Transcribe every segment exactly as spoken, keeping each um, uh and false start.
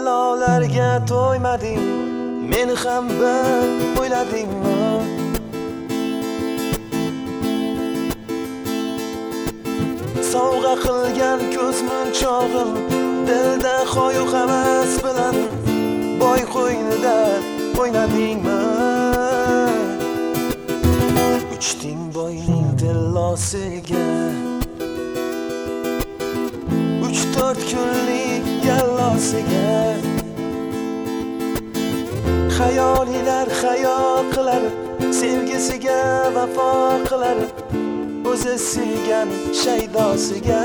tillolarga to'ymading, meni ham bir o'yladingmi? Sovg'a qilgan ko'z munchog'im dilda xoyu havas bilan boy qo'ynida o'ynadingmi? Uchding boyning tillosiga, uch to'rt kunlik yallosiga. Xayolilar xayol qilar, sevgisiga vafo qilar, o'zi suygan shaydosiga.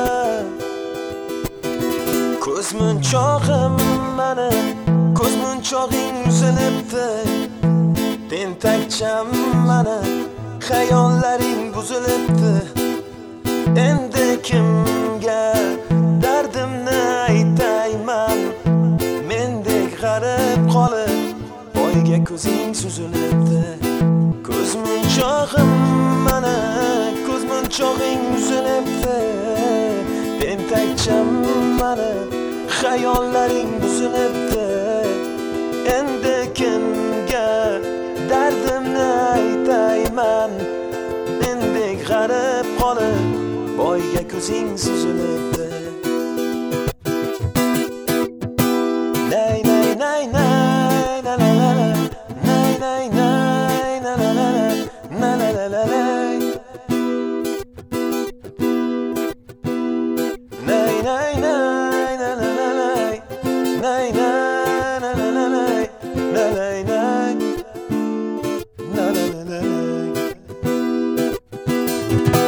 Ko'z munchog'im mani, ko'z munchog'ing uzilibdi, tentakcham mani, xayollaring buzilibdi. Endi kimga dardimni aytayman? Mendek g'arib qolib boyga ko'zing suzilibdi. Ko'z munchog'im mani, ko'z munchog'ing uzilibdi, tentakcham mani, xayollaring buzilibdi. Endi kimga dardimni aytayman? Mendek g'arib qolib boyga ko'zing suzilibdi. Nay nay nay nay la la la la, nay nay nay la la la la, la la la la la. Nay nay nay la la la la, nay nay la la la la, la la la la la la la.